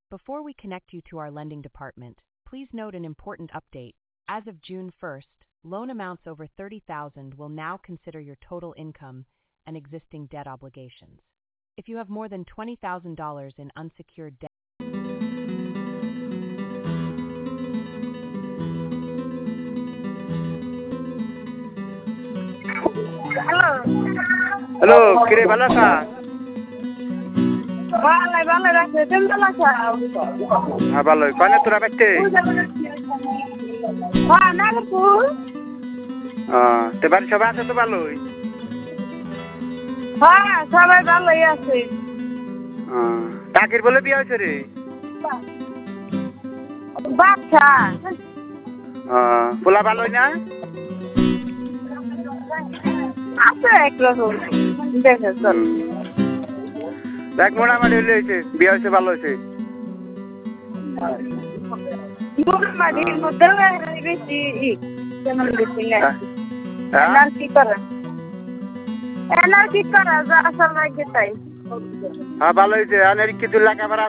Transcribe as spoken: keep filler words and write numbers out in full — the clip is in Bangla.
Before we connect you to our lending department, please note an important update. As of June first, loan amounts over thirty thousand dollars will now consider your total income and existing debt obligations. If you have more than twenty thousand dollars in unsecured debt, hello hello কিরে ভালো আছা? ভালো ভালো রাখছে তুমি ভালো আছো? হ্যাঁ ভালোই। কয় না তোরা বাইতে? হ্যাঁ নাগরপুর। তো বাড়ি সবাই আছে তো ভালোই? হ্যাঁ সবাই ভালোই আছে। কাকির বলে বিয়ে হয়েছে রে? বাচ্চা পোলা ভালোই না? আছে একরকম দেখে চল। দেখ মোটামুটি হলে হয়েছে, বিয়ে হয়েছে ভালো হয়েছে। মোটামুটির মধ্যে বেশি কেমন বেশি নেই। এনার কি করা এনার কি করা যা আসল লাগে তাই। হ্যাঁ ভালো হয়েছে। অনেক কিছু লেখাপড়া